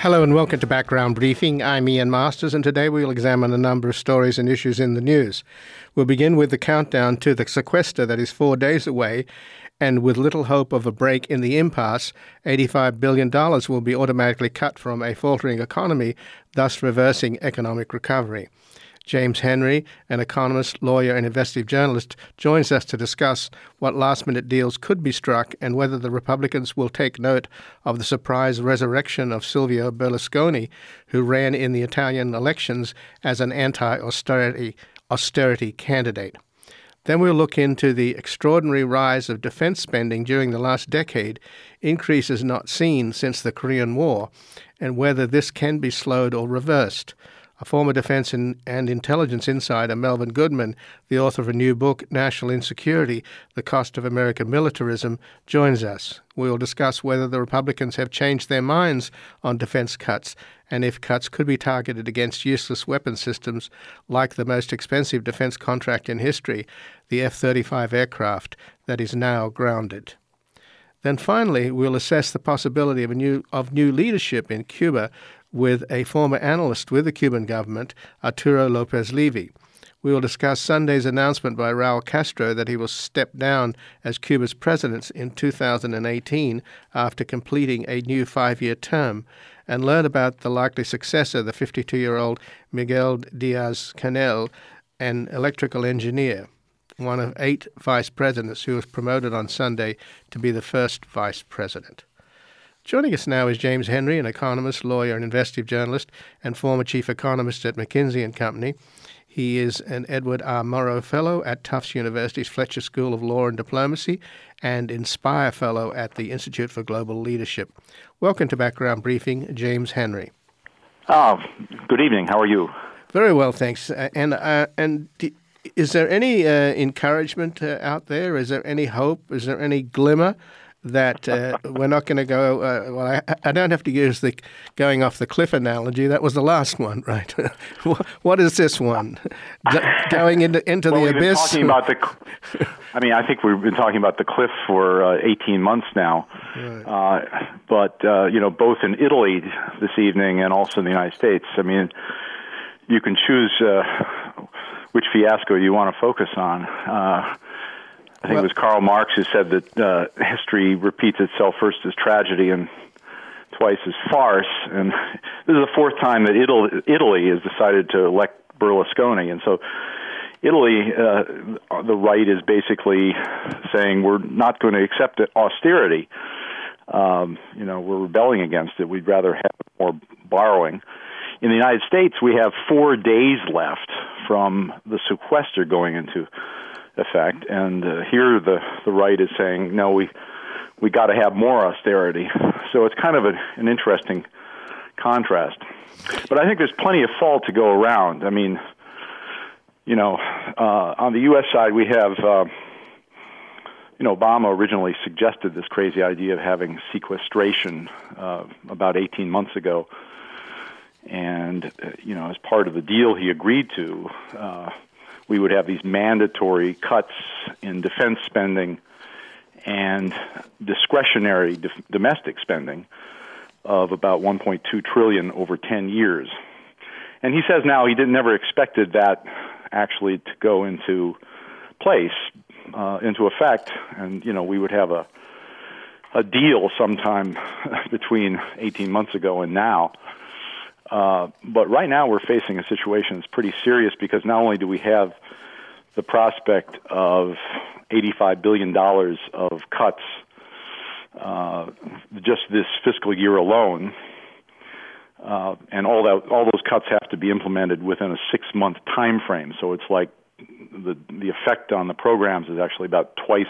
Hello and welcome to Background Briefing. I'm Ian Masters, and today we'll examine a number of stories and issues in the news. We'll begin with the countdown to the sequester that is 4 days away, and with little hope of a break in the impasse, $85 billion will be automatically cut from a faltering economy, thus reversing economic recovery. James Henry, an economist, lawyer, and investigative journalist, joins us to discuss what last-minute deals could be struck and whether the Republicans will take note of the surprise resurrection of Silvio Berlusconi, who ran in the Italian elections as an anti-austerity candidate. Then we'll look into the extraordinary rise of defense spending during the last decade, increases not seen since the Korean War, and whether this can be slowed or reversed. A former defense and intelligence insider, Melvin Goodman, the author of a new book, National Insecurity, The Cost of American Militarism, joins us. We will discuss whether the Republicans have changed their minds on defense cuts and if cuts could be targeted against useless weapon systems like the most expensive defense contract in history, the F-35 aircraft that is now grounded. Then finally, we'll assess the possibility of new leadership in Cuba with a former analyst with the Cuban government, Arturo Lopez Levy. We will discuss Sunday's announcement by Raul Castro that he will step down as Cuba's president in 2018 after completing a new 5-year term, and learn about the likely successor, the 52-year-old Miguel Diaz-Canel, an electrical engineer, one of 8 vice presidents who was promoted on Sunday to be the first vice president. Joining us now is James Henry, an economist, lawyer, and investigative journalist, and former chief economist at McKinsey & Company. He is an Edward R. Murrow Fellow at Tufts University's Fletcher School of Law and Diplomacy and Inspire Fellow at the Institute for Global Leadership. Welcome to Background Briefing, James Henry. Good evening. How are you? Very well, thanks. Is there any encouragement out there? Is there any hope? Is there any glimmer that we're not going to go, I don't have to use the going off the cliff analogy. That was the last one, right? What is this one? Going into the abyss? I think we've been talking about the cliff for 18 months now. Right. But both in Italy this evening and also in the United States, you can choose which fiasco you want to focus on. I think it was Karl Marx who said that history repeats itself first as tragedy and twice as farce. And this is the 4th time that Italy has decided to elect Berlusconi. And so Italy, the right is basically saying we're not going to accept austerity. We're rebelling against it. We'd rather have more borrowing. In the United States, we have 4 days left from the sequester going into effect, and here the right is saying, no, we got to have more austerity. So it's kind of an interesting contrast. But I think there's plenty of fault to go around. On the U.S. side, we have, Obama originally suggested this crazy idea of having sequestration about 18 months ago. And, as part of the deal he agreed to, we would have these mandatory cuts in defense spending and discretionary domestic spending of about $1.2 trillion over 10 years. And he says now he never expected that actually to go into place, into effect, and, we would have a deal sometime between 18 months ago and now. But right now we're facing a situation that's pretty serious because not only do we have the prospect of $85 billion of cuts just this fiscal year alone, and all those cuts have to be implemented within a 6-month time frame. So it's like the effect on the programs is actually about twice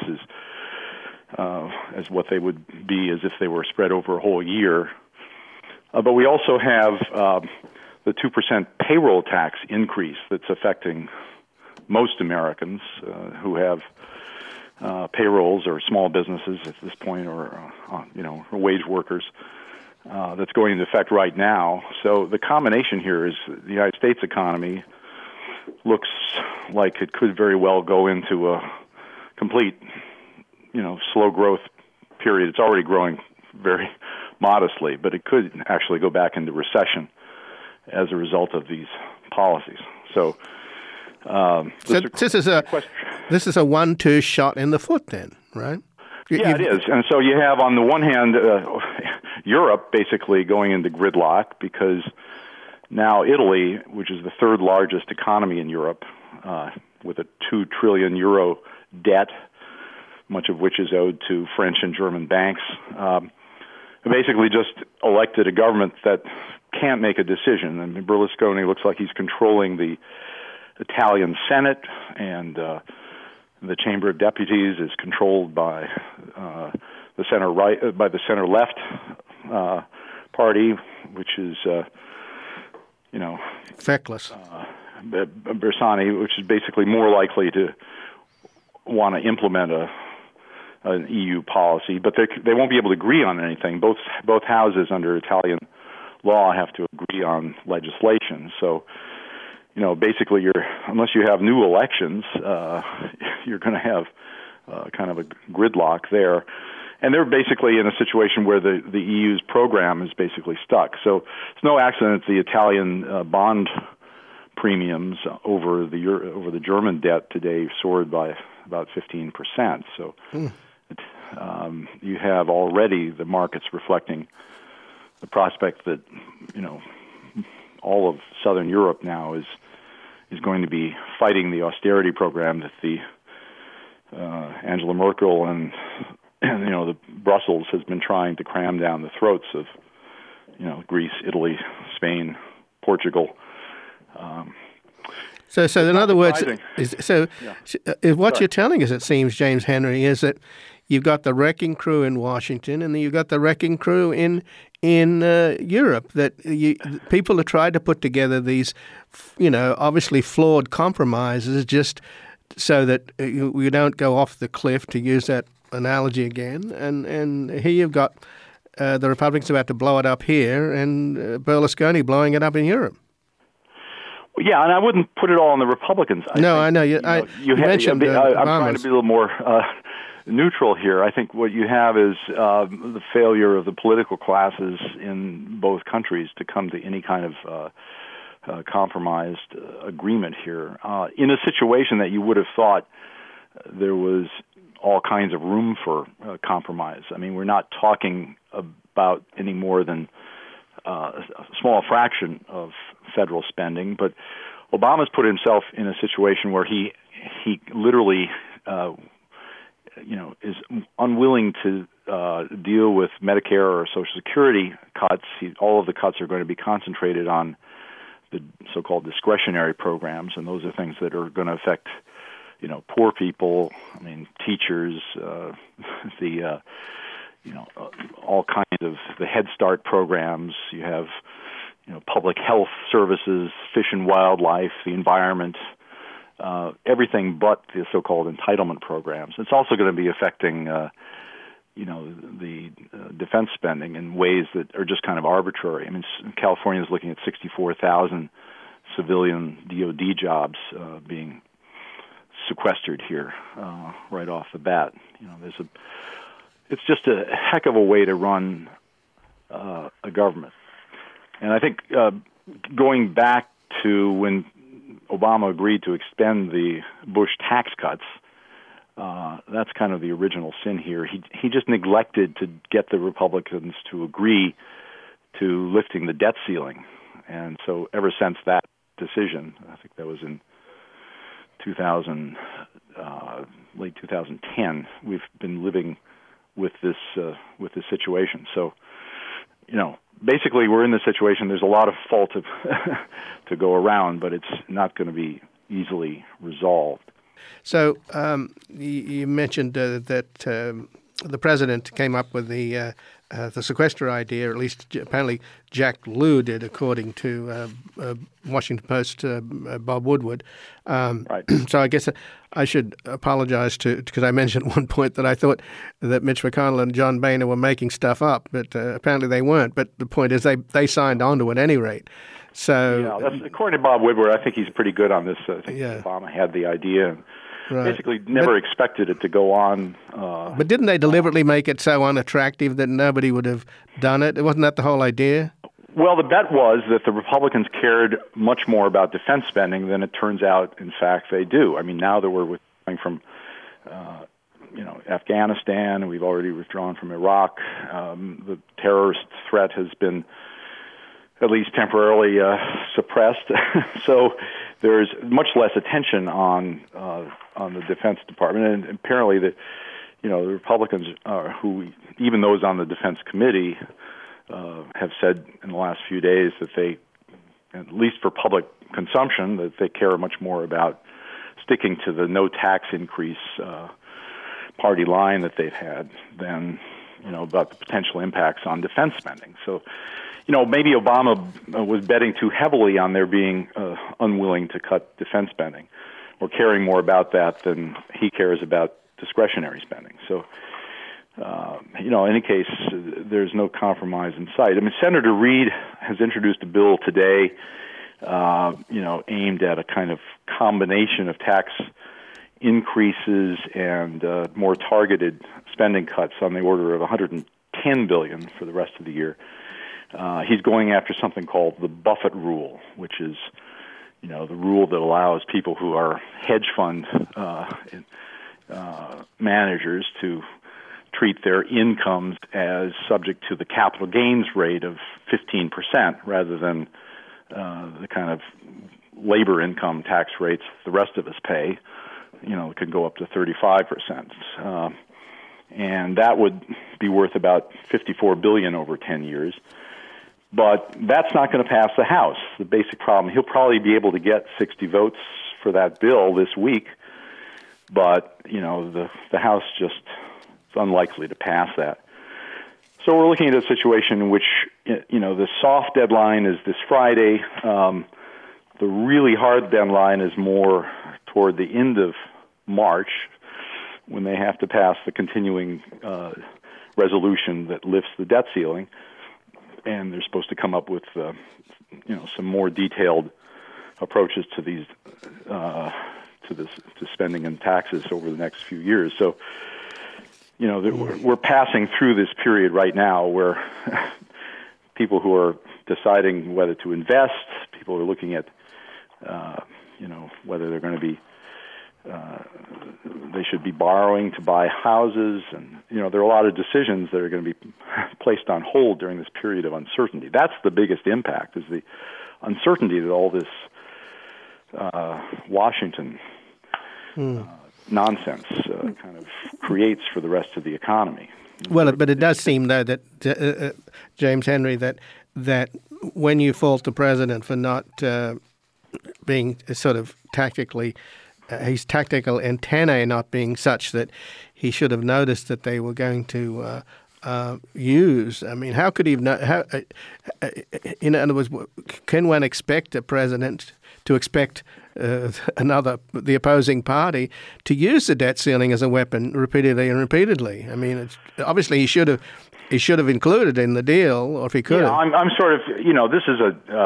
as what they would be as if they were spread over a whole year. But we also have the 2% payroll tax increase that's affecting most Americans who have payrolls or small businesses at this point, or wage workers. That's going into effect right now. So the combination here is the United States economy looks like it could very well go into a complete, slow growth period. It's already growing very modestly, but it could actually go back into recession as a result of these policies. So, this is a 1-2 shot in the foot, then, right? Yeah, it is. And so you have, on the one hand, Europe basically going into gridlock because now Italy, which is the third largest economy in Europe, with a 2 trillion euro debt, much of which is owed to French and German banks, basically just elected a government that can't make a decision. I mean, Berlusconi looks like he's controlling the Italian Senate, and the Chamber of Deputies is controlled by the center right, by the center left party, which is feckless. Bersani, which is basically more likely to want to implement an EU policy, but they won't be able to agree on anything. Both houses under Italian law have to agree on legislation. So, basically, unless you have new elections, you're going to have kind of a gridlock there. And they're basically in a situation where the EU's program is basically stuck. So it's no accident the Italian bond premiums over the German debt today soared by about 15%. So you have already the markets reflecting the prospect that all of Southern Europe now is going to be fighting the austerity program that the Angela Merkel and the Brussels has been trying to cram down the throats of Greece, Italy, Spain, Portugal. So in other words, what you're telling us, it seems, James Henry, is that you've got the wrecking crew in Washington, and then you've got the wrecking crew in Europe. That people have tried to put together these, obviously flawed compromises, just so that we don't go off the cliff, to use that analogy again. And here you've got the Republicans about to blow it up here, and Berlusconi blowing it up in Europe. Well, yeah, and I wouldn't put it all on the Republicans. I know. You mentioned I'm trying to be a little more neutral here. I think what you have is the failure of the political classes in both countries to come to any kind of compromised agreement here in a situation that you would have thought there was all kinds of room for compromise. I mean, we're not talking about any more than a small fraction of federal spending, but Obama's put himself in a situation where he literally is unwilling to deal with Medicare or Social Security cuts. All of the cuts are going to be concentrated on the so-called discretionary programs, and those are things that are going to affect poor people. I mean, teachers, all kinds of the Head Start programs. You have public health services, fish and wildlife, the environment. Everything but the so-called entitlement programs. It's also going to be affecting, the defense spending in ways that are just kind of arbitrary. I mean, California is looking at 64,000 civilian DoD jobs being sequestered here right off the bat. It's just a heck of a way to run a government. And I think going back to when Obama agreed to extend the Bush tax cuts, that's kind of the original sin here. He just neglected to get the Republicans to agree to lifting the debt ceiling. And so ever since that decision, I think that was in late 2010, we've been living with this situation. So, basically, we're in this situation. There's a lot of fault to go around, but it's not going to be easily resolved. So you mentioned that the president came up with the sequester idea, or at least apparently Jack Lew did, according to Washington Post Bob Woodward. Right. So I guess I should apologize because I mentioned at one point that I thought that Mitch McConnell and John Boehner were making stuff up, but apparently they weren't. But the point is they signed on to it at any rate. So yeah, according to Bob Woodward, I think he's pretty good on this. I think Obama had the idea. basically never expected it to go on. But didn't they deliberately make it so unattractive that nobody would have done it? Wasn't that the whole idea? Well, the bet was that the Republicans cared much more about defense spending than it turns out, in fact, they do. I mean, now that we're withdrawing from, Afghanistan, and we've already withdrawn from Iraq, the terrorist threat has been at least temporarily suppressed. So there's much less attention on the Defense Department, and apparently the Republicans, who even those on the Defense Committee, have said in the last few days that they, at least for public consumption, that they care much more about sticking to the no tax increase party line that they've had than about the potential impacts on defense spending. So, maybe Obama was betting too heavily on their being unwilling to cut defense spending, or caring more about that than he cares about discretionary spending. So, in any case, there's no compromise in sight. I mean, Senator Reid has introduced a bill today, aimed at a kind of combination of tax increases and more targeted spending cuts on the order of $110 billion for the rest of the year. He's going after something called the Buffett rule, which is, the rule that allows people who are hedge fund managers to treat their incomes as subject to the capital gains rate of 15% rather than the kind of labor income tax rates the rest of us pay. It could go up to 35%. And that would be worth about $54 billion over 10 years. But that's not going to pass the House. The basic problem, he'll probably be able to get 60 votes for that bill this week, but, the House just is unlikely to pass that. So we're looking at a situation in which, the soft deadline is this Friday. The really hard deadline is more toward the end of March, when they have to pass the continuing resolution that lifts the debt ceiling, and they're supposed to come up with, some more detailed approaches to these, to spending and taxes over the next few years. So, we're passing through this period right now where people who are deciding whether to invest, people are looking at, whether they're going to be, they should be borrowing to buy houses, and there are a lot of decisions that are going to be placed on hold during this period of uncertainty. That's the biggest impact, is the uncertainty that all this Washington nonsense kind of creates for the rest of the economy. Well, but it does seem, though, that James Henry, that when you fault the president for not being sort of tactically, his tactical antennae not being such that he should have noticed that they were going to use. I mean, how could he have? In other words, can one expect a president to expect the opposing party to use the debt ceiling as a weapon repeatedly and repeatedly? I mean, obviously he should have included it in the deal, or if he could. Yeah, I'm sort of, this is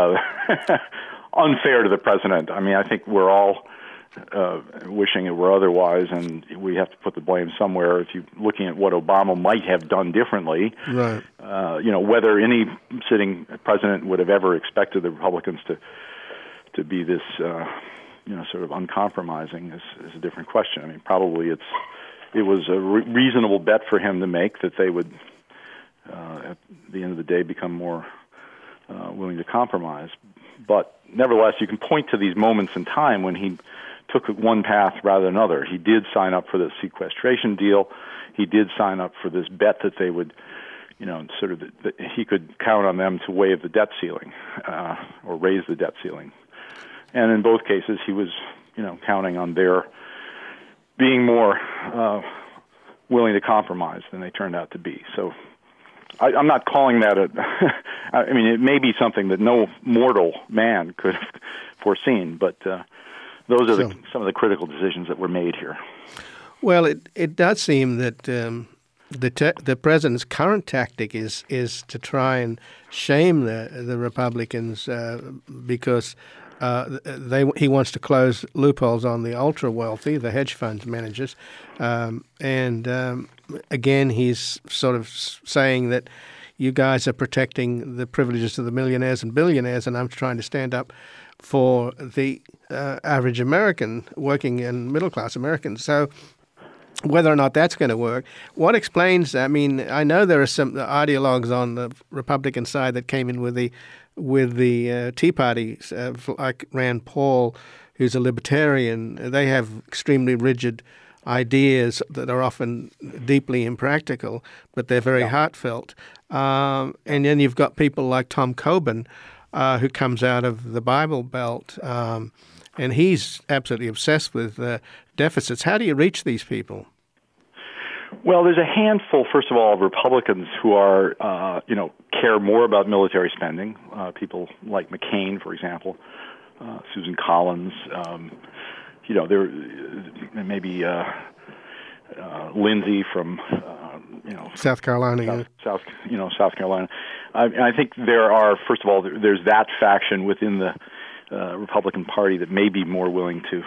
unfair to the president. I mean, I think we're all wishing it were otherwise, and we have to put the blame somewhere. If you're looking at what Obama might have done differently, right? Whether any sitting president would have ever expected the Republicans to be this, sort of uncompromising is a different question. I mean, probably it was a reasonable bet for him to make that they would, at the end of the day, become more willing to compromise. But nevertheless, you can point to these moments in time when he took one path rather than another. He did sign up for the sequestration deal. He did sign up for this bet that they would, that he could count on them to waive the debt ceiling or raise the debt ceiling. And in both cases, he was, counting on their being more willing to compromise than they turned out to be. So I'm not calling that I mean, it may be something that no mortal man could have foreseen, but those are some of the critical decisions that were made here. Well, it does seem that the president's current tactic is to try and shame the Republicans because he wants to close loopholes on the ultra wealthy, the hedge fund managers, again he's sort of saying that you guys are protecting the privileges of the millionaires and billionaires, and I'm trying to stand up for the average American, working and middle class Americans. So whether or not that's going to work, what explains? I mean, I know there are some ideologues on the Republican side that came in with the Tea Party, like Rand Paul, who's a libertarian. They have extremely rigid ideas that are often deeply impractical, but they're very heartfelt. And then you've got people like Tom Coburn, who comes out of the Bible Belt, and he's absolutely obsessed with deficits. How do you reach these people? Well, there's a handful, first of all, of Republicans who are, care more about military spending. People like McCain, for example, Susan Collins. There may be Lindsay from, South Carolina. South Carolina. I think there are, first of all, there's that faction within the Republican Party that may be more willing to,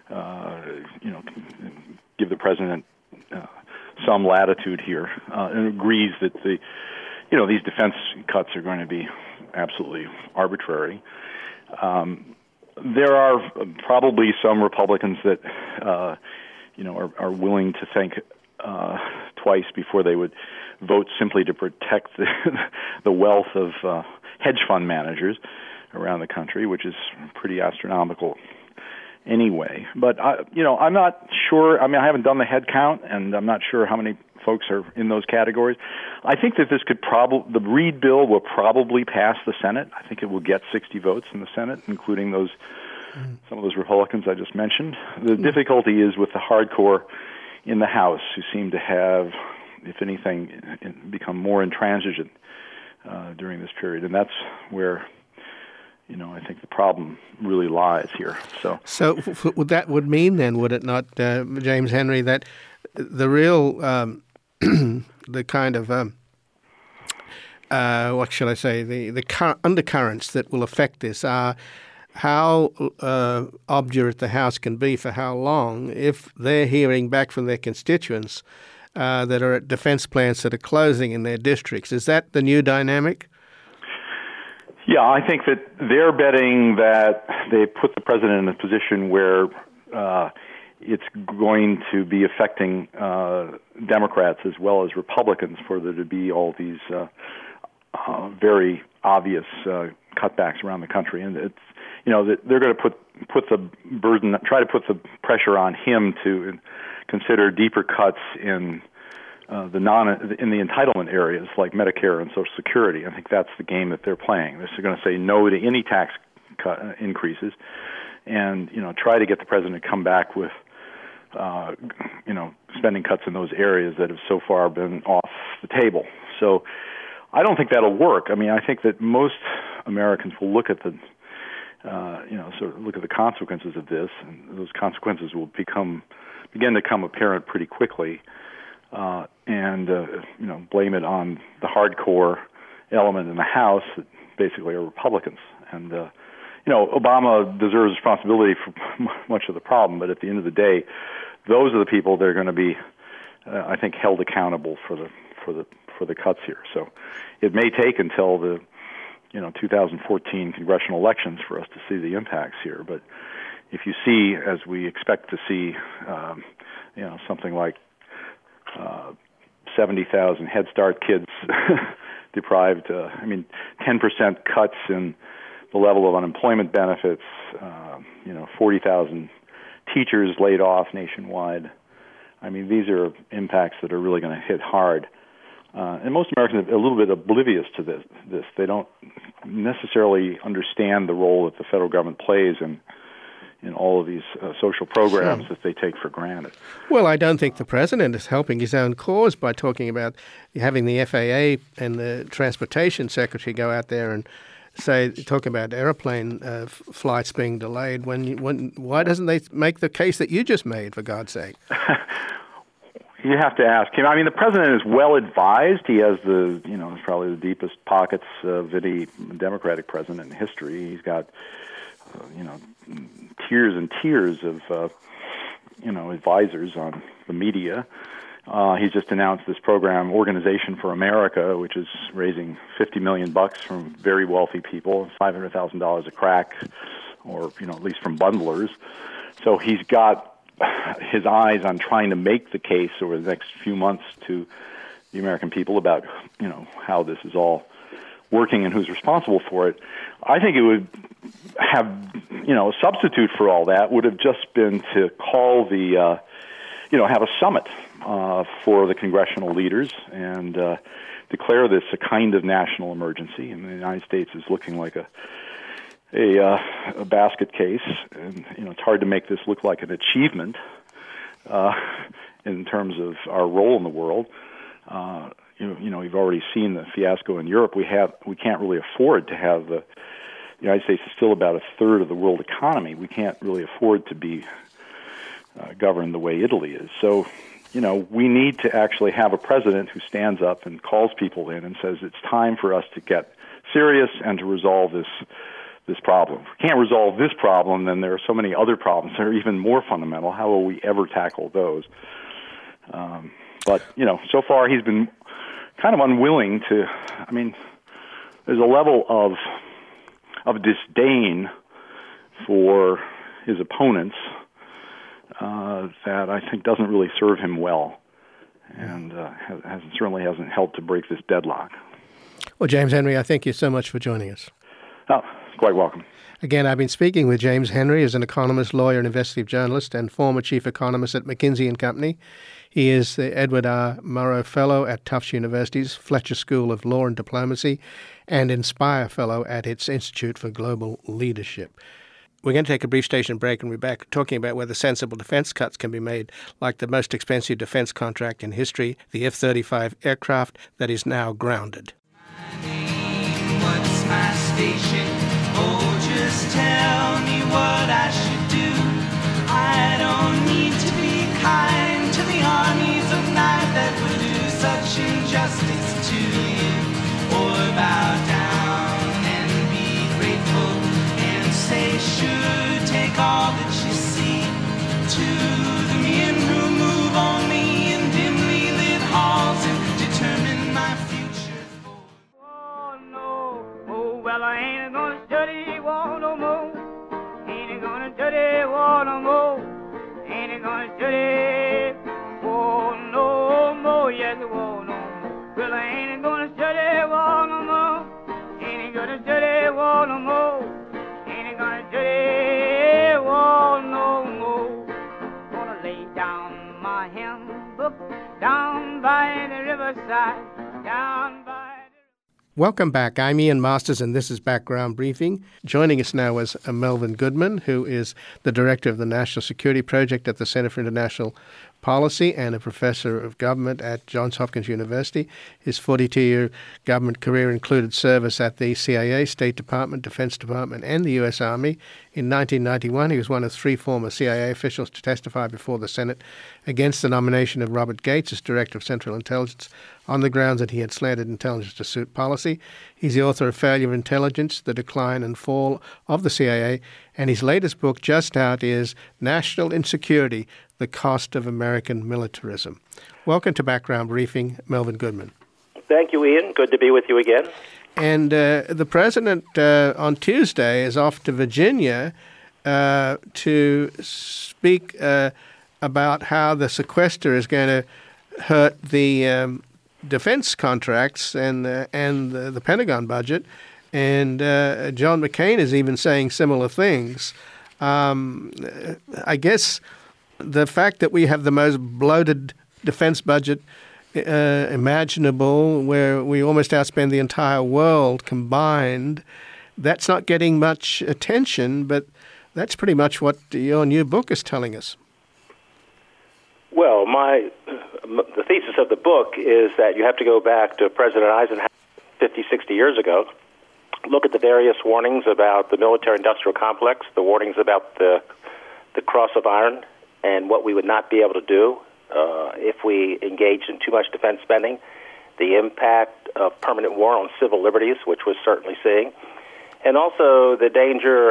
give the president some latitude here, and agrees that these defense cuts are going to be absolutely arbitrary. There are probably some Republicans that are willing to think twice before they would vote simply to protect the wealth of hedge fund managers around the country, which is pretty astronomical anyway. But I'm not sure. I mean, I haven't done the head count, and I'm not sure how many folks are in those categories. I think that this could the Reid bill will probably pass the Senate. I think it will get 60 votes in the Senate, including some of those Republicans I just mentioned. The difficulty is with the hardcore in the House, who seem to have, if anything, become more intransigent during this period, and that's where I think the problem really lies here. So that would mean then, would it not, James Henry, that the real, the kind of, what shall I say, the undercurrents that will affect this are how obdurate the House can be for how long if they're hearing back from their constituents that are at defense plants that are closing in their districts. Is that the new dynamic? Yeah, I think that they're betting that they put the president in a position where it's going to be affecting Democrats as well as Republicans for there to be all these very obvious cutbacks around the country, and it's that they're going to put the burden, try to put the pressure on him to consider deeper cuts in the entitlement areas like Medicare and Social Security. I think that's the game that they're playing. They're going to say no to any tax cut increases, and try to get the president to come back with spending cuts in those areas that have so far been off the table. So I don't think that'll work. I mean, I think that most Americans will look at the the consequences of this, and those consequences will begin to become apparent pretty quickly. And blame it on the hardcore element in the House that basically are Republicans. And, Obama deserves responsibility for much of the problem, but at the end of the day, those are the people that are going to be, I think, held accountable for the cuts here. So it may take until the 2014 congressional elections for us to see the impacts here. But if you see, as we expect to see, something like 70,000 Head Start kids deprived, 10% cuts in the level of unemployment benefits, 40,000 teachers laid off nationwide. I mean, these are impacts that are really going to hit hard. And most Americans are a little bit oblivious to this. They don't necessarily understand the role that the federal government plays in all of these social programs that they take for granted. Well, I don't think the president is helping his own cause by talking about having the FAA and the Transportation Secretary go out there and talk about airplane flights being delayed. Why doesn't they make the case that you just made, for God's sake? You have to ask him. I mean, the president is well advised. He has probably the deepest pockets of any Democratic president in history. He's got tiers and tiers of, advisors on the media. He's just announced this program, Organization for America, which is raising $50 million from very wealthy people, $500,000 a crack, or at least from bundlers. So he's got his eyes on trying to make the case over the next few months to the American people about how this is all working and who's responsible for it. I think it would have a substitute for all that would have just been to call the have a summit for the congressional leaders and declare this a kind of national emergency. And the United States is looking like a basket case, and it's hard to make this look like an achievement in terms of our role in the world. We've already seen the fiasco in Europe. We can't really afford to have the United States is still about a third of the world economy. We can't really afford to be governed the way Italy is. So, we need to actually have a president who stands up and calls people in and says it's time for us to get serious and to resolve this problem. If we can't resolve this problem, then there are so many other problems that are even more fundamental. How will we ever tackle those? But so far he's been kind of unwilling to. I mean, there's a level of disdain for his opponents that I think doesn't really serve him well, and certainly hasn't helped to break this deadlock. Well, James Henry, I thank you so much for joining us. Oh, quite welcome. Again, I've been speaking with James Henry as an economist, lawyer, and investigative journalist, and former chief economist at McKinsey & Company. He is the Edward R. Murrow Fellow at Tufts University's Fletcher School of Law and Diplomacy and Inspire Fellow at its Institute for Global Leadership. We're going to take a brief station break and we're back talking about whether sensible defense cuts can be made, like the most expensive defense contract in history, the F-35 aircraft that is now grounded. What's my station? Oh, just tell me what I should do. I don't need to be kind to the armies of night that would do such injustice to you, or bow down and be grateful and say sure, take all that you see. To the men who move only in dimly lit halls and determine my future for. Oh no, oh well I ain't gonna study war no more. Ain't gonna study war no more. Ain't gonna study war no more. Yes, war no more. Well I ain't gonna study war no more. Ain't gonna study war no more. Ain't gonna study war no more. Gonna lay down my handbook down by the riverside, down by. Welcome back. I'm Ian Masters, and this is Background Briefing. Joining us now is Melvin Goodman, who is the director of the National Security Project at the Center for International Policy and a professor of government at Johns Hopkins University. His 42-year government career included service at the CIA, State Department, Defense Department, and the U.S. Army. In 1991, he was one of 3 former CIA officials to testify before the Senate against the nomination of Robert Gates as Director of Central Intelligence on the grounds that he had slanted intelligence to suit policy. He's the author of Failure of Intelligence, The Decline and Fall of the CIA, and his latest book, just out, is National Insecurity, The Cost of American Militarism. Welcome to Background Briefing, Melvin Goodman. Thank you, Ian. Good to be with you again. And the president on Tuesday is off to Virginia to speak about how the sequester is going to hurt the defense contracts and the Pentagon budget. And John McCain is even saying similar things. I guess the fact that we have the most bloated defense budget imaginable, where we almost outspend the entire world combined, that's not getting much attention, but that's pretty much what your new book is telling us. Well, the thesis of the book is that you have to go back to President Eisenhower 50, 60 years ago, look at the various warnings about the military-industrial complex, the warnings about the cross of iron, and what we would not be able to do if we engaged in too much defense spending, the impact of permanent war on civil liberties, which we're certainly seeing, and also the danger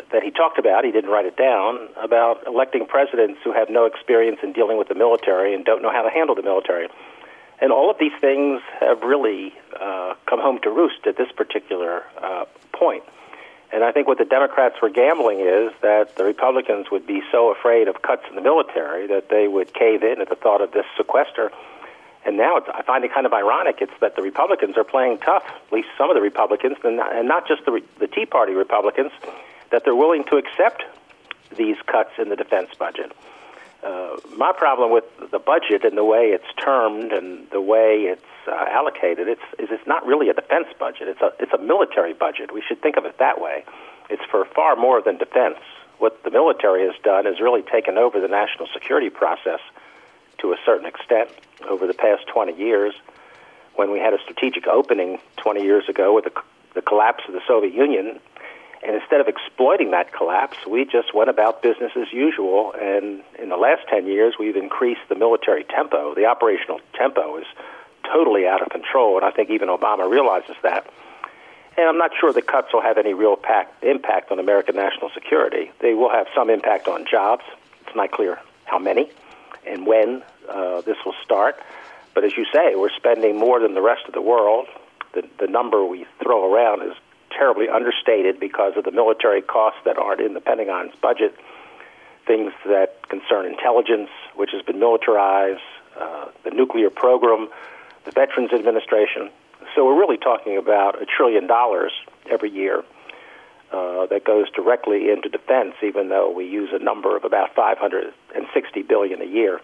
that he talked about, he didn't write it down, about electing presidents who have no experience in dealing with the military and don't know how to handle the military. And all of these things have really come home to roost at this particular point. And I think what the Democrats were gambling is that the Republicans would be so afraid of cuts in the military that they would cave in at the thought of this sequester. And now I find it kind of ironic. It's that the Republicans are playing tough, at least some of the Republicans, and not just the Tea Party Republicans, that they're willing to accept these cuts in the defense budget. My problem with the budget and the way it's termed and the way it's allocated is it's not really a defense budget. It's a military budget. We should think of it that way. It's for far more than defense. What the military has done is really taken over the national security process to a certain extent over the past 20 years. When we had a strategic opening 20 years ago with the collapse of the Soviet Union, and instead of exploiting that collapse, we just went about business as usual. And in the last 10 years, we've increased the military tempo. The operational tempo is totally out of control, and I think even Obama realizes that. And I'm not sure the cuts will have any real impact on American national security. They will have some impact on jobs. It's not clear how many and when this will start. But as you say, we're spending more than the rest of the world. The number we throw around is terribly understated because of the military costs that aren't in the Pentagon's budget, things that concern intelligence, which has been militarized, the nuclear program, the Veterans Administration. So we're really talking about $1 trillion every year that goes directly into defense, even though we use a number of about $560 billion a year.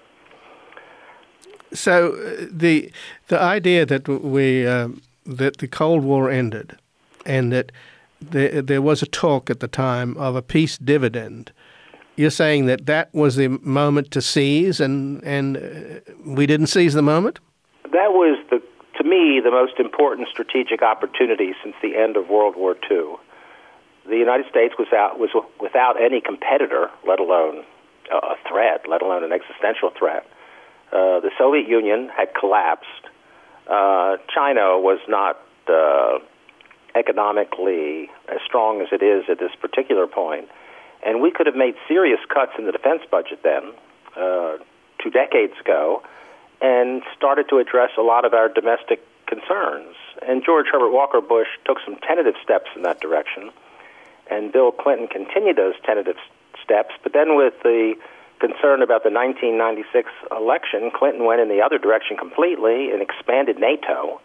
So the idea that that the Cold War ended, and that there was a talk at the time of a peace dividend, you're saying that was the moment to seize, and we didn't seize the moment? That was, to me, the most important strategic opportunity since the end of World War II. The United States was without any competitor, let alone a threat, let alone an existential threat. The Soviet Union had collapsed. China was not economically as strong as it is at this particular point. And we could have made serious cuts in the defense budget then, 2 decades ago, and started to address a lot of our domestic concerns. And George Herbert Walker Bush took some tentative steps in that direction, and Bill Clinton continued those tentative steps. But then with the concern about the 1996 election, Clinton went in the other direction completely and expanded NATO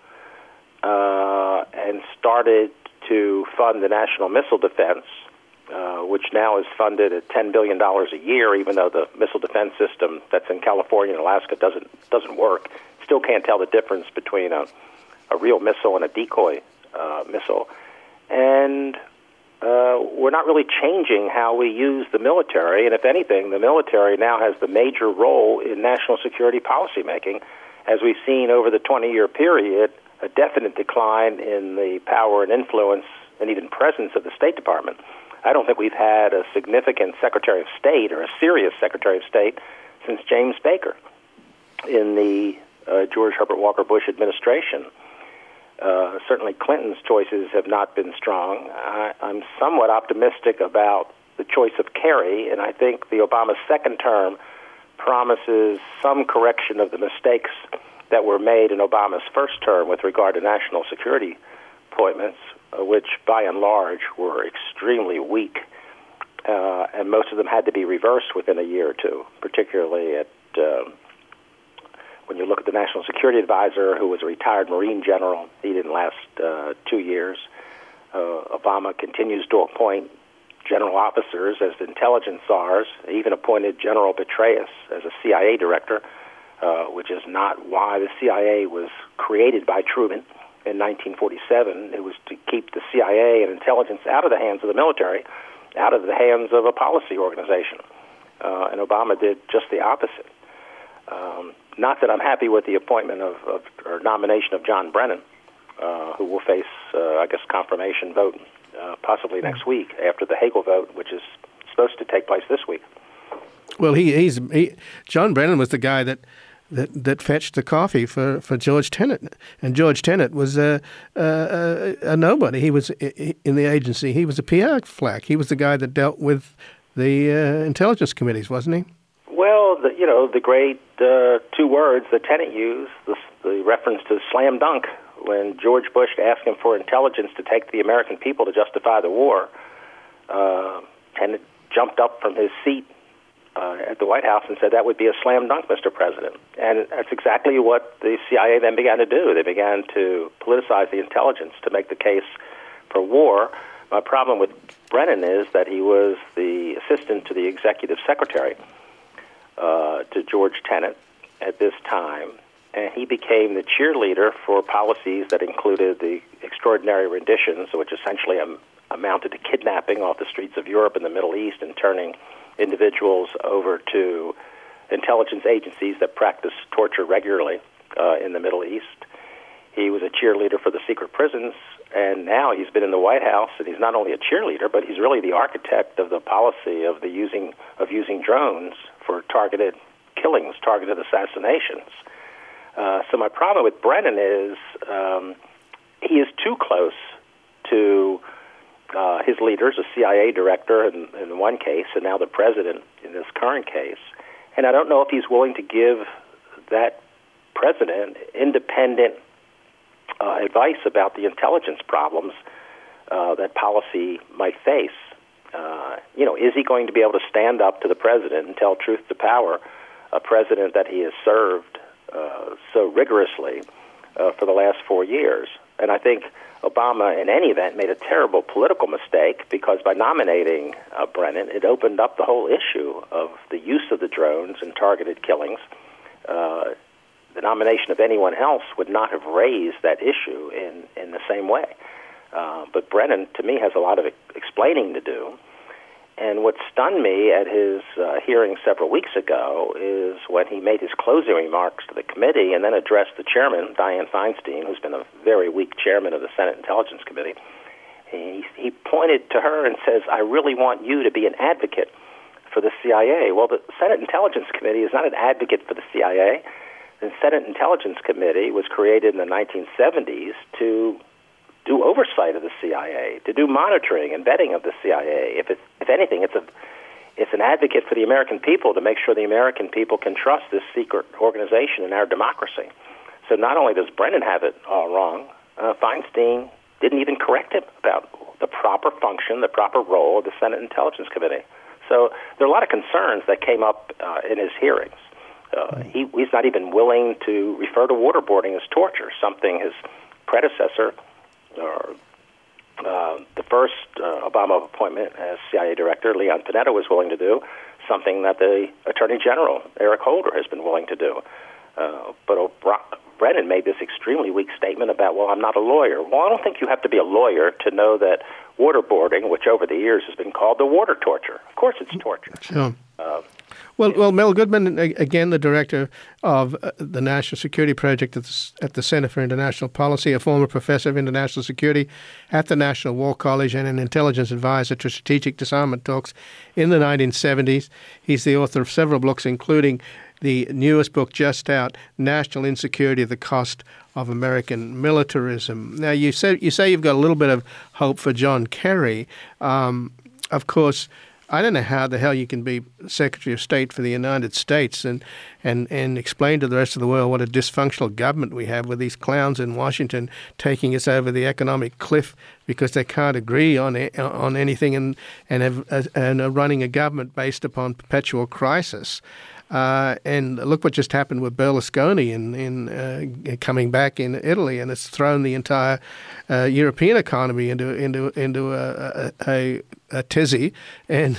and started to fund the National Missile Defense, which now is funded at $10 billion a year, even though the missile defense system that's in California and Alaska doesn't work. Still can't tell the difference between a real missile and a decoy missile. And we're not really changing how we use the military, and if anything, the military now has the major role in national security policymaking. As we've seen over the 20-year period, a definite decline in the power and influence and even presence of the State Department. I don't think we've had a significant Secretary of State or a serious Secretary of State since James Baker in the George Herbert Walker Bush administration. Certainly Clinton's choices have not been strong. I'm somewhat optimistic about the choice of Kerry, and I think the Obama second term promises some correction of the mistakes that were made in Obama's first term with regard to national security appointments, which by and large were extremely weak, and most of them had to be reversed within a year or two, particularly at when you look at the National Security Advisor, who was a retired Marine general. He didn't last 2 years. Obama continues to appoint general officers as intelligence czars. He even appointed General Petraeus as a CIA director, which is not why the CIA was created by Truman in 1947. It was to keep the CIA and intelligence out of the hands of the military, out of the hands of a policy organization. And Obama did just the opposite. Not that I'm happy with the appointment or nomination of John Brennan, who will face, I guess, confirmation vote possibly next week after the Hagel vote, which is supposed to take place this week. Well, John Brennan was the guy that that fetched the coffee for George Tenet. And George Tenet was a nobody. He was in the agency. He was a PR flack. He was the guy that dealt with the intelligence committees, wasn't he? Well, the great two words that Tenet used, the reference to slam dunk, when George Bush asked him for intelligence to take to the American people to justify the war, Tenet jumped up from his seat at the White House and said that would be a slam dunk, Mr. President. And that's exactly what the CIA then began to do. They began to politicize the intelligence to make the case for war. My problem with Brennan is that he was the assistant to the executive secretary to George Tenet at this time, and he became the cheerleader for policies that included the extraordinary renditions, which essentially amounted to kidnapping off the streets of Europe and the Middle East and turning individuals over to intelligence agencies that practice torture regularly in the Middle East. He was a cheerleader for the secret prisons, and now he's been in the White House, and he's not only a cheerleader, but he's really the architect of the policy of using drones for targeted killings, targeted assassinations. So my problem with Brennan is he is too close to his leaders, a CIA director in one case, and now the president in this current case. And I don't know if he's willing to give that president independent advice about the intelligence problems that policy might face. Is he going to be able to stand up to the president and tell truth to power, a president that he has served so rigorously for the last 4 years? And I think Obama, in any event, made a terrible political mistake because by nominating Brennan, it opened up the whole issue of the use of the drones in targeted killings. The nomination of anyone else would not have raised that issue in the same way. But Brennan, to me, has a lot of explaining to do. And what stunned me at his hearing several weeks ago is when he made his closing remarks to the committee and then addressed the chairman, Dianne Feinstein, who's been a very weak chairman of the Senate Intelligence Committee. He pointed to her and says, "I really want you to be an advocate for the CIA." Well, the Senate Intelligence Committee is not an advocate for the CIA. The Senate Intelligence Committee was created in the 1970s to do oversight of the CIA, to do monitoring and vetting of the CIA. If anything, it's an advocate for the American people to make sure the American people can trust this secret organization in our democracy. So not only does Brennan have it all wrong, Feinstein didn't even correct him about the proper function, the proper role of the Senate Intelligence Committee. So there are a lot of concerns that came up in his hearings. He's not even willing to refer to waterboarding as torture, something his predecessor, or the first Obama appointment as CIA director, Leon Panetta, was willing to do, something that the Attorney General, Eric Holder, has been willing to do. But Brennan made this extremely weak statement about, well, I'm not a lawyer. Well, I don't think you have to be a lawyer to know that waterboarding, which over the years has been called the water torture. Of course it's torture. Sure. Well, Mel Goodman, again, the director of the National Security Project at the Center for International Policy, a former professor of international security at the National War College and an intelligence advisor to strategic disarmament talks in the 1970s. He's the author of several books, including the newest book just out, National Insecurity: The Cost of American Militarism. Now, you say you've got a little bit of hope for John Kerry. Of course, I don't know how the hell you can be Secretary of State for the United States and explain to the rest of the world what a dysfunctional government we have with these clowns in Washington taking us over the economic cliff because they can't agree on anything and are running a government based upon perpetual crisis. And look what just happened with Berlusconi in coming back in Italy, and it's thrown the entire European economy into a tizzy. And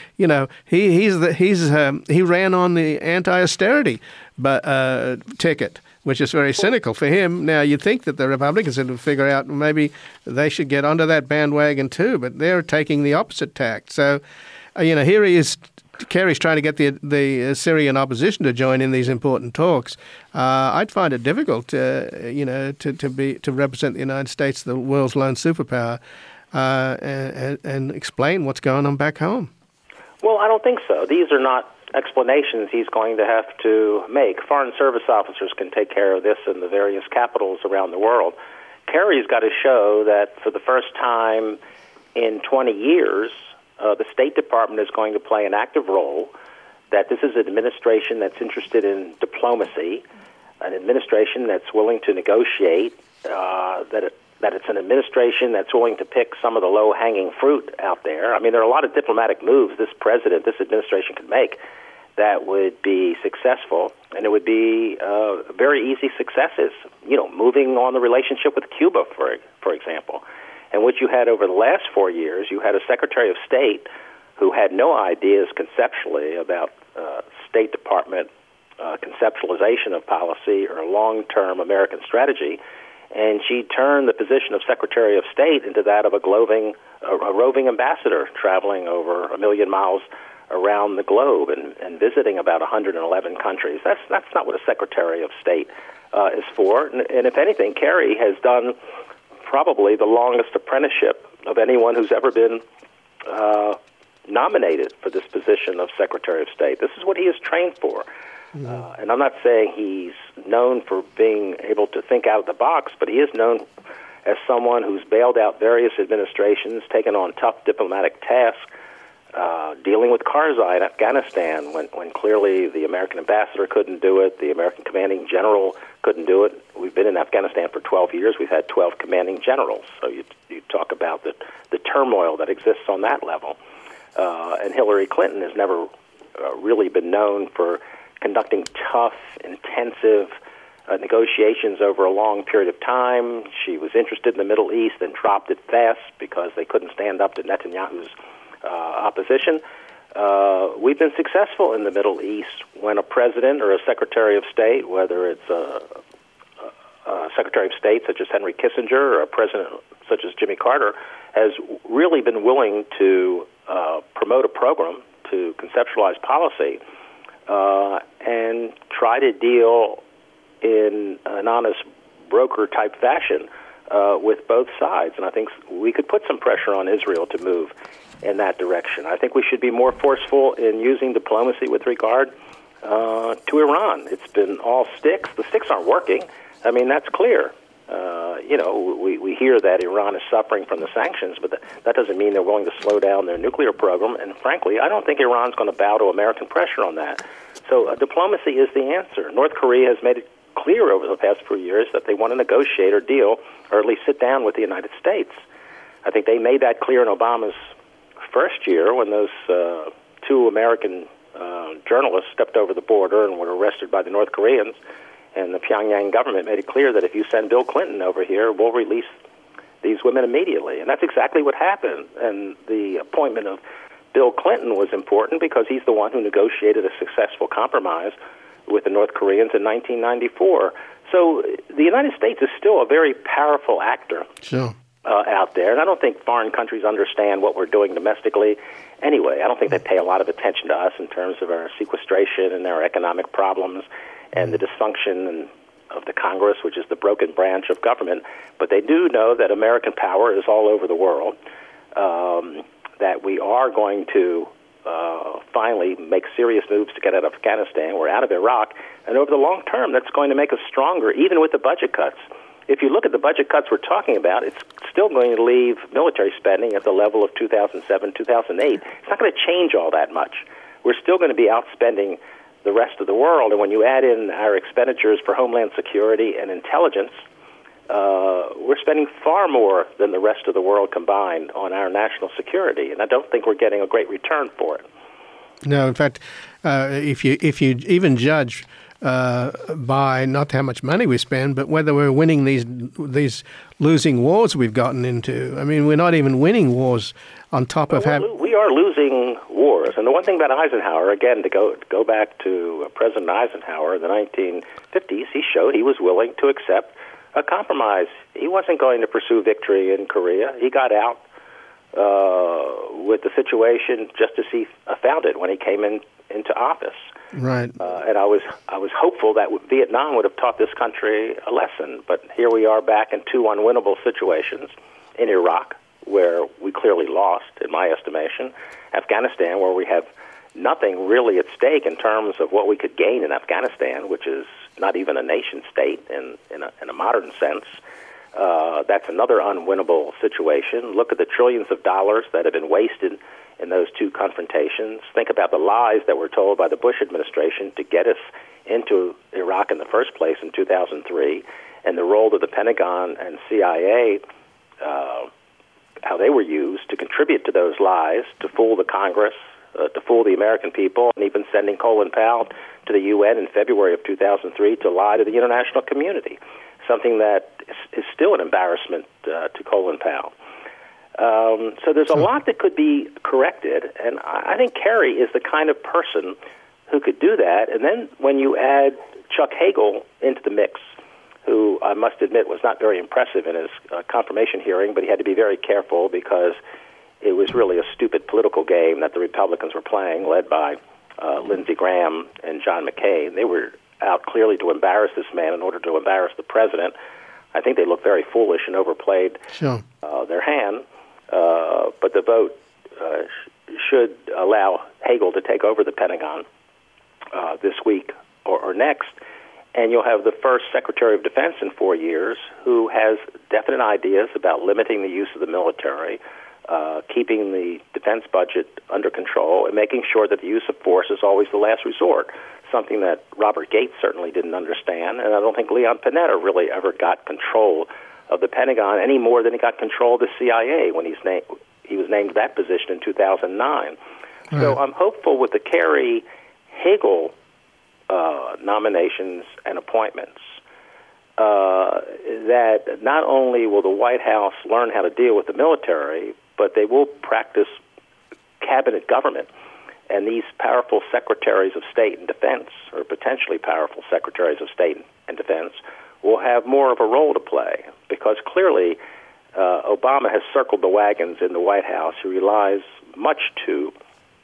he ran on the anti-austerity ticket, which is very cynical for him. Now, you'd think that the Republicans would figure out maybe they should get onto that bandwagon too, but they're taking the opposite tack. So, here he is. Kerry's trying to get the Syrian opposition to join in these important talks. I'd find it difficult, to represent the United States, the world's lone superpower, and explain what's going on back home. Well, I don't think so. These are not explanations he's going to have to make. Foreign service officers can take care of this in the various capitals around the world. Kerry's got to show that for the first time in 20 years, the State Department is going to play an active role, that this is an administration that's interested in diplomacy, an administration that's willing to negotiate, that it's an administration that's willing to pick some of the low-hanging fruit out there. I mean, there are a lot of diplomatic moves this administration could make that would be successful, and it would be very easy successes. You know, moving on the relationship with Cuba, for example. And what you had over the last 4 years, you had a Secretary of State who had no ideas conceptually about State Department conceptualization of policy or long-term American strategy, and she turned the position of Secretary of State into that of a roving ambassador traveling over 1 million miles around the globe and visiting about 111 countries. That's not what a Secretary of State is for. And if anything, Kerry has done probably the longest apprenticeship of anyone who's ever been nominated for this position of Secretary of State. This is what he is trained for. And I'm not saying he's known for being able to think out of the box, but he is known as someone who's bailed out various administrations, taken on tough diplomatic tasks, dealing with Karzai in Afghanistan when clearly the American ambassador couldn't do it, the American commanding general couldn't do it. We've been in Afghanistan for 12 years. We've had 12 commanding generals. So you talk about the turmoil that exists on that level. And Hillary Clinton has never really been known for conducting tough, intensive negotiations over a long period of time. She was interested in the Middle East and dropped it fast because they couldn't stand up to Netanyahu's opposition. We've been successful in the Middle East when a president or a Secretary of State, whether it's a Secretary of State such as Henry Kissinger or a president such as Jimmy Carter, has really been willing to promote a program to conceptualize policy and try to deal in an honest broker-type fashion with both sides. And I think we could put some pressure on Israel to move in that direction. I think we should be more forceful in using diplomacy with regard to Iran. It's been all sticks. The sticks aren't working. I mean, that's clear. We hear that Iran is suffering from the sanctions, but that doesn't mean they're willing to slow down their nuclear program. And frankly, I don't think Iran's going to bow to American pressure on that. So diplomacy is the answer. North Korea has made it clear over the past few years that they want to negotiate or deal, or at least sit down with the United States. I think they made that clear in Obama's first year when those two American journalists stepped over the border and were arrested by the North Koreans. And the Pyongyang government made it clear that if you send Bill Clinton over here, we'll release these women immediately. And that's exactly what happened. And the appointment of Bill Clinton was important because he's the one who negotiated a successful compromise with the North Koreans in 1994. So the United States is still a very powerful actor out there. And I don't think foreign countries understand what we're doing domestically anyway. I don't think they pay a lot of attention to us in terms of our sequestration and our economic problems and the dysfunction of the Congress, which is the broken branch of government. But they do know that American power is all over the world, that we are going to finally make serious moves to get out of Afghanistan. We're out of Iraq. And over the long term, that's going to make us stronger, even with the budget cuts. If you look at the budget cuts we're talking about, it's still going to leave military spending at the level of 2007, 2008. It's not going to change all that much. We're still going to be outspending the rest of the world. And when you add in our expenditures for homeland security and intelligence, we're spending far more than the rest of the world combined on our national security. And I don't think we're getting a great return for it. No, in fact, if you even judge by not how much money we spend, but whether we're winning these losing wars we've gotten into. I mean, we're not even winning wars on top of having... We are losing wars. And the one thing about Eisenhower, again, to go back to President Eisenhower in the 1950s, he showed he was willing to accept a compromise. He wasn't going to pursue victory in Korea. He got out with the situation just as he found it when he came into office. Right. And I was hopeful that Vietnam would have taught this country a lesson. But here we are back in two unwinnable situations in Iraq, where we we clearly lost, in my estimation. Afghanistan, where we have nothing really at stake in terms of what we could gain in Afghanistan, which is not even a nation state in a modern sense. That's another unwinnable situation. Look at the trillions of dollars that have been wasted in those two confrontations. Think about the lies that were told by the Bush administration to get us into Iraq in the first place in 2003, and the role of the Pentagon and CIA, how they were used to contribute to those lies, to fool the Congress, to fool the American people, and even sending Colin Powell to the UN in February of 2003 to lie to the international community, something that is still an embarrassment to Colin Powell. So there's a lot that could be corrected, and I think Kerry is the kind of person who could do that. And then when you add Chuck Hagel into the mix, who I must admit was not very impressive in his confirmation hearing, but he had to be very careful because it was really a stupid political game that the Republicans were playing, led by Lindsey Graham and John McCain. They were out clearly to embarrass this man in order to embarrass the president. I think they looked very foolish and overplayed their hand. But the vote should allow Hagel to take over the Pentagon this week or next, and you'll have the first Secretary of Defense in 4 years who has definite ideas about limiting the use of the military, keeping the defense budget under control, and making sure that the use of force is always the last resort, something that Robert Gates certainly didn't understand, and I don't think Leon Panetta really ever got control of the Pentagon any more than he got control of the CIA when he was named that position in 2009. Right. So I'm hopeful with the Kerry-Hagel nominations and appointments that not only will the White House learn how to deal with the military, but they will practice cabinet government. And these powerful secretaries of state and defense, or potentially powerful secretaries of state and defense, will have more of a role to play, because clearly Obama has circled the wagons in the White House. He relies much too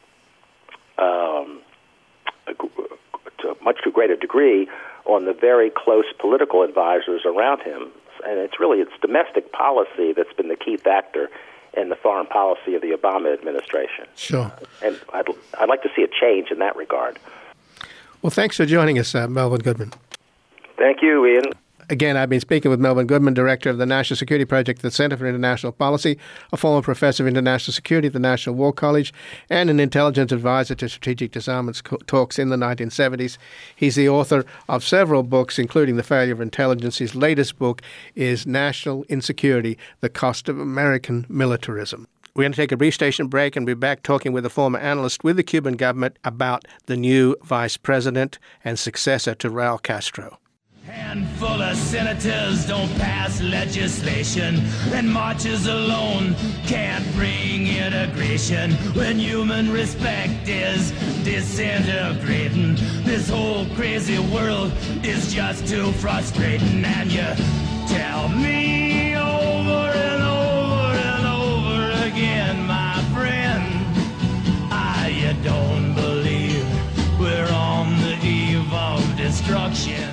much too great a degree on the very close political advisors around him, and it's domestic policy that's been the key factor in the foreign policy of the Obama administration. Sure. And I'd like to see a change in that regard. Well, thanks for joining us, Melvin Goodman. Thank you, Ian. Again, I've been speaking with Melvin Goodman, Director of the National Security Project at the Center for International Policy, a former professor of international security at the National War College, and an intelligence advisor to strategic disarmament talks in the 1970s. He's the author of several books, including The Failure of Intelligence. His latest book is National Insecurity, The Cost of American Militarism. We're going to take a brief station break and be back talking with a former analyst with the Cuban government about the new vice president and successor to Raul Castro. Handful of senators don't pass legislation, and marches alone can't bring integration. When human respect is disintegrating, this whole crazy world is just too frustrating. And you tell me over and over and over again, my friend, you don't believe we're on the eve of destruction.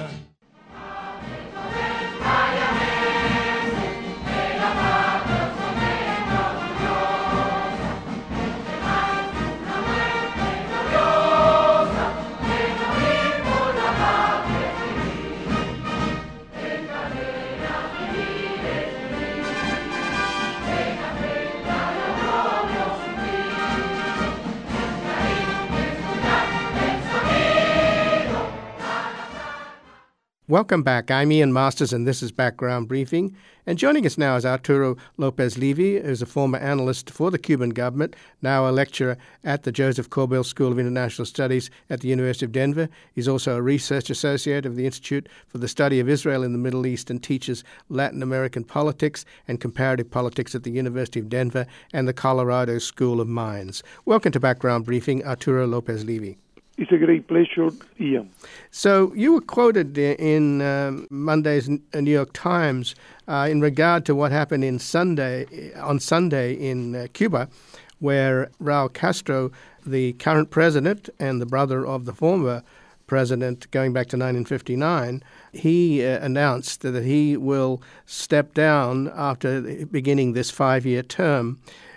Welcome back. I'm Ian Masters, and this is Background Briefing. And joining us now is Arturo Lopez-Levy, who's a former analyst for the Cuban government, now a lecturer at the Joseph Corbell School of International Studies at the University of Denver. He's also a research associate of the Institute for the Study of Israel in the Middle East and teaches Latin American politics and comparative politics at the University of Denver and the Colorado School of Mines. Welcome to Background Briefing, Arturo Lopez-Levy. It's a great pleasure, Ian. So you were quoted in Monday's New York Times in regard to what happened on Sunday in Cuba, where Raul Castro, the current president and the brother of the former president going back to 1959, he announced that he will step down after beginning this 5-year term.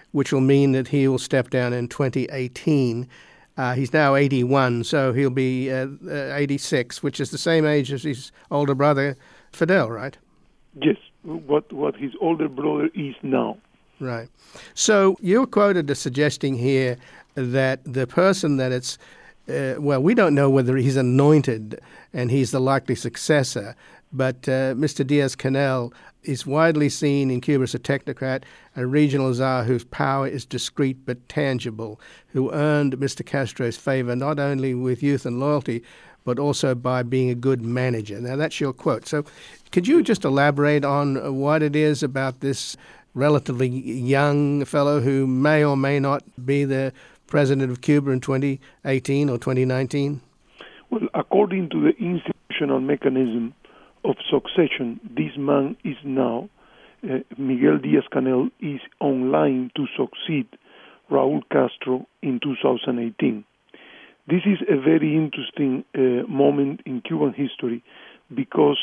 which will mean that he will step down in 2018. He's now 81, so he'll be 86, which is the same age as his older brother, Fidel, right? Yes, what his older brother is now. Right. So you're quoted as suggesting here that the person that it's, we don't know whether he's anointed and he's the likely successor, but Mr. Diaz-Canel is widely seen in Cuba as a technocrat, a regional czar whose power is discreet but tangible, who earned Mr. Castro's favor not only with youth and loyalty, but also by being a good manager. Now, that's your quote. So could you just elaborate on what it is about this relatively young fellow who may or may not be the president of Cuba in 2018 or 2019? Well, according to the institutional mechanism of succession, this man is now, Miguel Diaz-Canel is online to succeed Raúl Castro in 2018. This is a very interesting moment in Cuban history because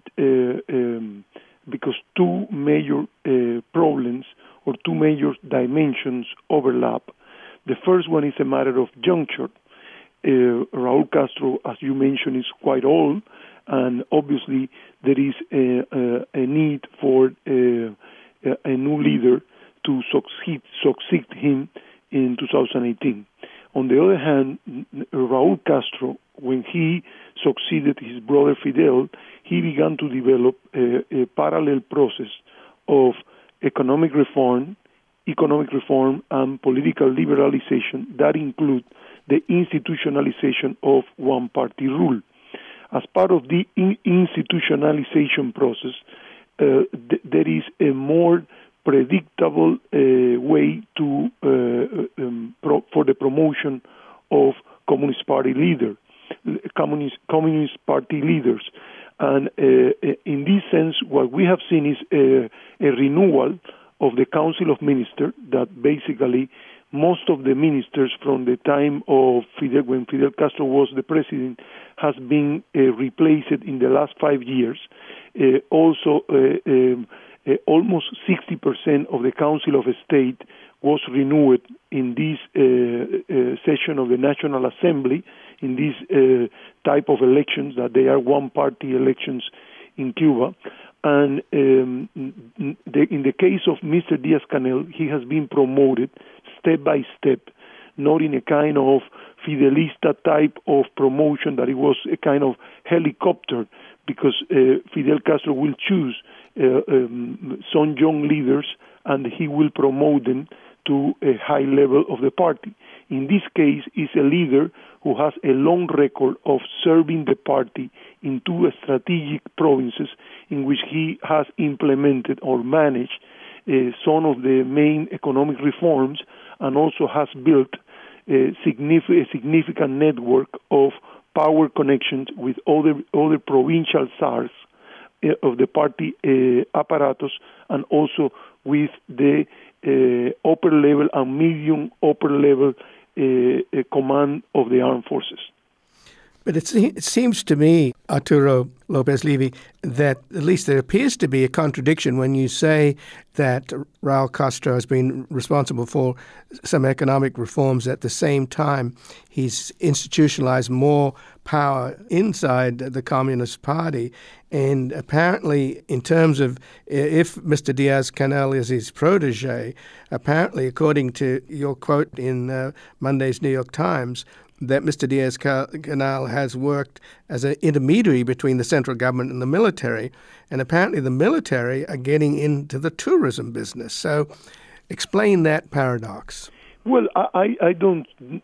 because two major problems or two major dimensions overlap. The first one is a matter of juncture. Raúl Castro, as you mentioned, is quite old, and obviously there is a need for a new leader to succeed him in 2018. On the other hand, Raúl Castro, when he succeeded his brother Fidel, he began to develop a parallel process of economic reform, and political liberalization that include the institutionalization of one-party rule. As part of the institutionalization process, there is a more predictable way to for the promotion of Communist Party leaders. And in this sense, what we have seen is a renewal of the Council of Ministers, that basically most of the ministers from the time of Fidel, when Fidel Castro was the president, has been replaced in the last 5 years. Also, almost 60% of the Council of State was renewed in this session of the National Assembly, in this type of elections, that they are one-party elections in Cuba. And in the case of Mr. Diaz-Canel, he has been promoted step by step, not in a kind of Fidelista type of promotion that it was a kind of helicopter, because Fidel Castro will choose some young leaders and he will promote them to a high level of the party. In this case, is a leader who has a long record of serving the party in two strategic provinces in which he has implemented or managed some of the main economic reforms, and also has built a significant network of power connections with other provincial czars of the party apparatus, and also with the upper level and medium upper level command of the armed forces. But it seems to me, Arturo Lopez Levy, that at least there appears to be a contradiction when you say that Raúl Castro has been responsible for some economic reforms. At the same time, he's institutionalized more power inside the Communist Party. And apparently, in terms of if Mr. Diaz-Canel is his protege, apparently, according to your quote in Monday's New York Times, that Mr. Diaz-Canel has worked as an intermediary between the central government and the military, and apparently the military are getting into the tourism business. So explain that paradox. Well, I don't.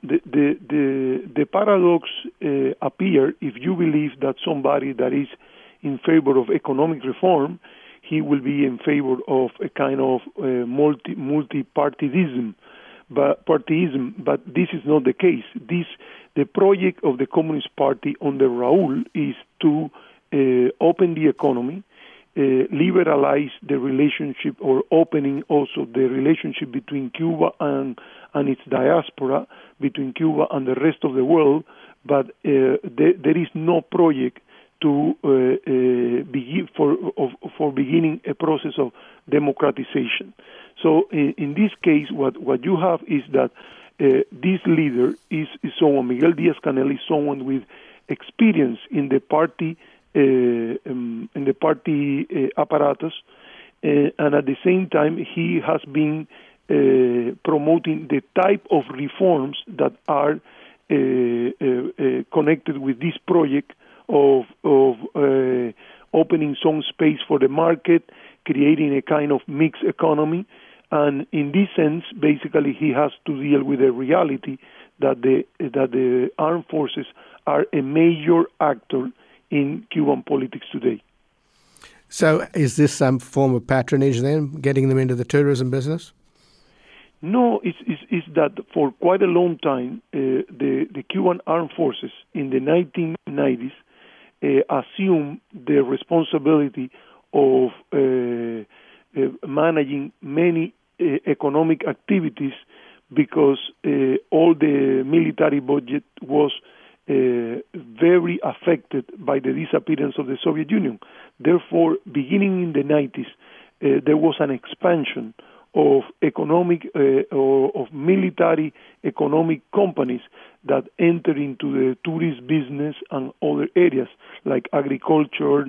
The paradox appear if you believe that somebody that is in favor of economic reform, he will be in favor of a kind of multi-partyism. But this is not the case. The project of the Communist Party under Raúl is to open the economy, liberalize the relationship, or opening also the relationship between Cuba and its diaspora, between Cuba and the rest of the world. But there is no project to beginning a process of democratization. So in this case, what you have is that this leader is someone, Miguel Díaz-Canel is someone with experience in the party apparatus, and at the same time he has been promoting the type of reforms that are connected with this project of opening some space for the market, creating a kind of mixed economy, and in this sense, basically, he has to deal with the reality that the armed forces are a major actor in Cuban politics today. So is this some form of patronage then, getting them into the tourism business? No, it's that for quite a long time, the Cuban armed forces in the 1990s assumed the responsibility of managing many economic activities because all the military budget was very affected by the disappearance of the Soviet Union. Therefore, beginning in the 90s, there was an expansion of economic or of military economic companies that entered into the tourist business and other areas like agriculture,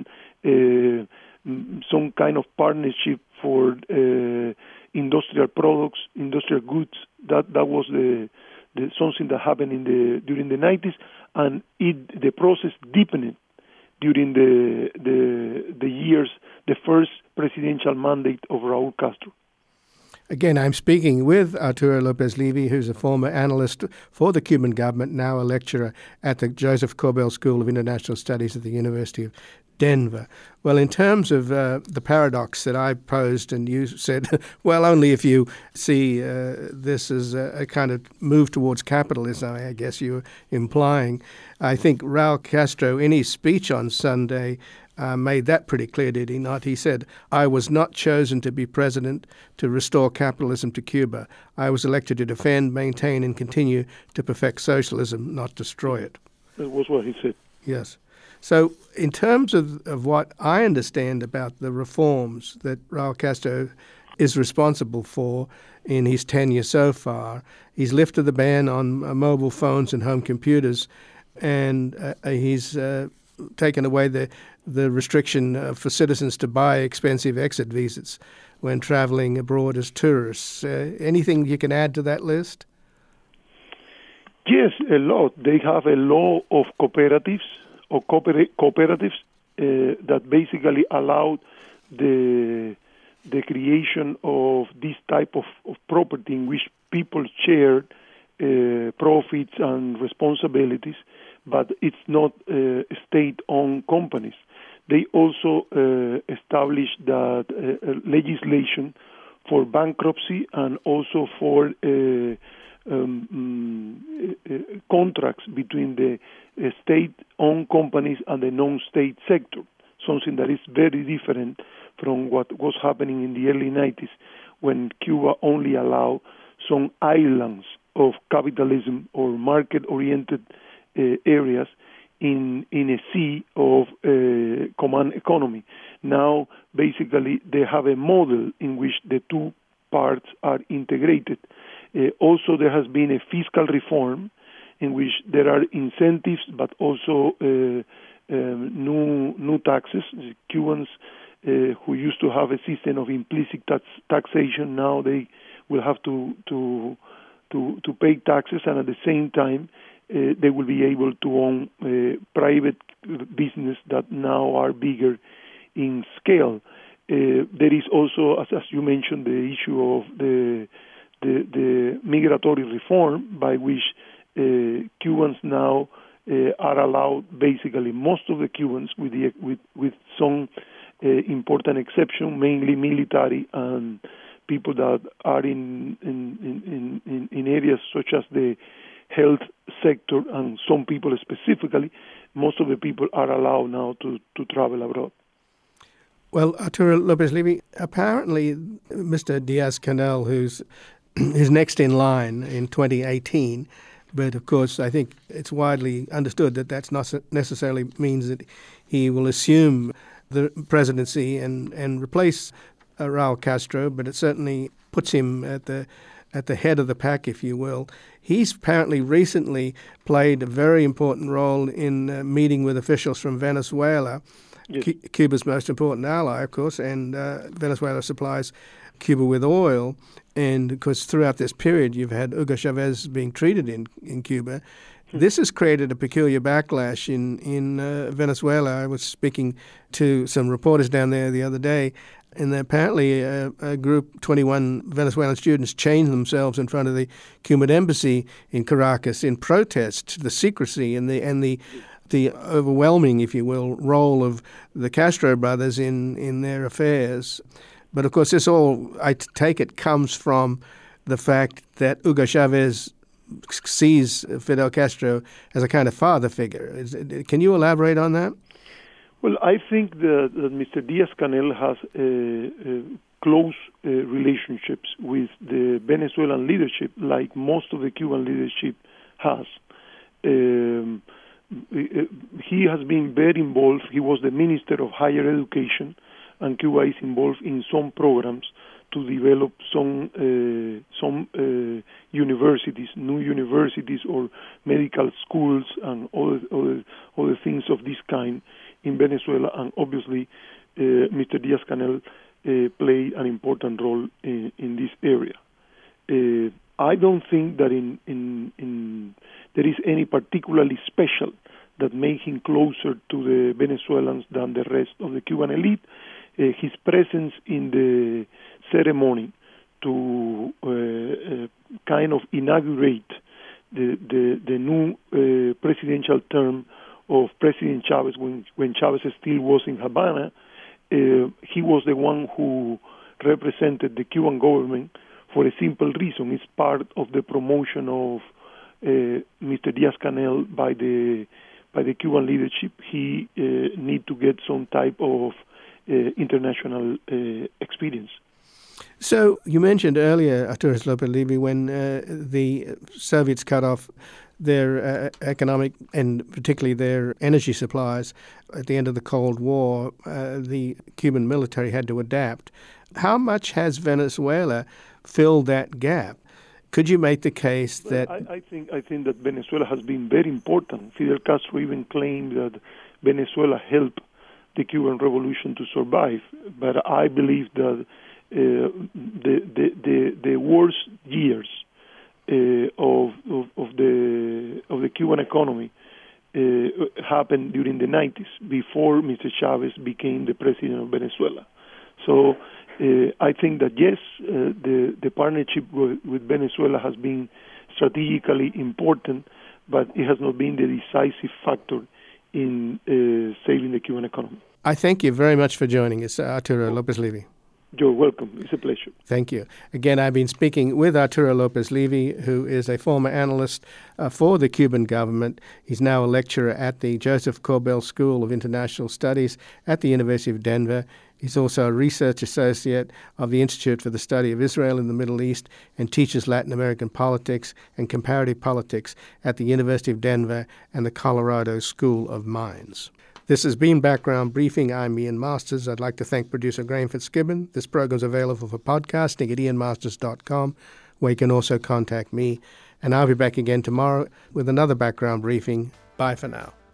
some kind of partnership for industrial products, industrial goods. That was the something that happened during the 90s, and the process deepened during the years, the first presidential mandate of Raúl Castro. Again, I'm speaking with Arturo Lopez Levy, who's a former analyst for the Cuban government, now a lecturer at the Joseph Corbell School of International Studies at the University of Denver. Well, in terms of the paradox that I posed, and you said, well, only if you see this as a kind of move towards capitalism, I guess you were implying. I think Raúl Castro, in his speech on Sunday, made that pretty clear, did he not? He said, I was not chosen to be president to restore capitalism to Cuba. I was elected to defend, maintain, and continue to perfect socialism, not destroy it. That was what he said. Yes. So in terms of what I understand about the reforms that Raúl Castro is responsible for in his tenure so far, he's lifted the ban on mobile phones and home computers, and he's taken away the restriction for citizens to buy expensive exit visas when traveling abroad as tourists. Anything you can add to that list? Yes, a lot. They have a law of cooperatives that basically allowed the creation of this type of property in which people share profits and responsibilities, but it's not state-owned companies. They also established that legislation for bankruptcy and also for contracts between the state-owned companies and the non-state sector, something that is very different from what was happening in the early 90s when Cuba only allowed some islands of capitalism or market-oriented areas in a sea of command economy. Now, basically, they have a model in which the two parts are integrated. Also, there has been a fiscal reform in which there are incentives, but also new taxes. Cubans who used to have a system of implicit taxation, now they will have to pay taxes, and at the same time, they will be able to own private business that now are bigger in scale. There is also, as you mentioned, the issue of the migratory reform by which Cubans now are allowed, basically most of the Cubans, with some important exception, mainly military and people that are in areas such as the health sector, and some people specifically, most of the people are allowed now to travel abroad. Well, Arturo Lopez Levy, apparently Mr. Díaz-Canel, who's next in line in 2018, But, of course, I think it's widely understood that that's not necessarily means that he will assume the presidency and replace Raul Castro, but it certainly puts him at the head of the pack, if you will. He's apparently recently played a very important role in meeting with officials from Venezuela, yes. Cuba's most important ally, of course, and Venezuela supplies Cuba with oil. And, of course, throughout this period, you've had Hugo Chavez being treated in Cuba. This has created a peculiar backlash in Venezuela. I was speaking to some reporters down there the other day, and apparently a group, 21 Venezuelan students, chained themselves in front of the Cuban embassy in Caracas in protest to the secrecy and the overwhelming, if you will, role of the Castro brothers in their affairs. But, of course, this all, I take it, comes from the fact that Hugo Chavez sees Fidel Castro as a kind of father figure. Can you elaborate on that? Well, I think that Mr. Diaz-Canel has close relationships with the Venezuelan leadership, like most of the Cuban leadership has. He has been very involved. He was the Minister of Higher Education, and Cuba is involved in some programs to develop some universities, new universities or medical schools and other things of this kind in Venezuela. And obviously, Mr. Diaz-Canel played an important role in this area. I don't think that there is any particularly special that made him closer to the Venezuelans than the rest of the Cuban elite. His presence in the ceremony to kind of inaugurate the new presidential term of President Chavez when Chavez still was in Havana, he was the one who represented the Cuban government for a simple reason. It's part of the promotion of Mr. Diaz-Canel by the Cuban leadership. He need to get some type of international experience. So you mentioned earlier, Arturo Lopez Levy, when the Soviets cut off their economic and particularly their energy supplies at the end of the Cold War, the Cuban military had to adapt. How much has Venezuela filled that gap? Could you make the case that... I think that Venezuela has been very important. Fidel Castro even claimed that Venezuela helped the Cuban Revolution to survive. But I believe that the worst years of the Cuban economy happened during the 90s, before Mr. Chavez became the president of Venezuela. So I think that yes, the partnership with Venezuela has been strategically important, but it has not been the decisive factor in saving the Cuban economy. I thank you very much for joining us, Arturo Lopez Levy. You're welcome. It's a pleasure. Thank you. Again, I've been speaking with Arturo Lopez Levy, who is a former analyst for the Cuban government. He's now a lecturer at the Joseph Corbell School of International Studies at the University of Denver. He's also a research associate of the Institute for the Study of Israel in the Middle East and teaches Latin American politics and comparative politics at the University of Denver and the Colorado School of Mines. This has been Background Briefing. I'm Ian Masters. I'd like to thank producer Graham Fitzgibbon. This program is available for podcasting at ianmasters.com, where you can also contact me. And I'll be back again tomorrow with another Background Briefing. Bye for now.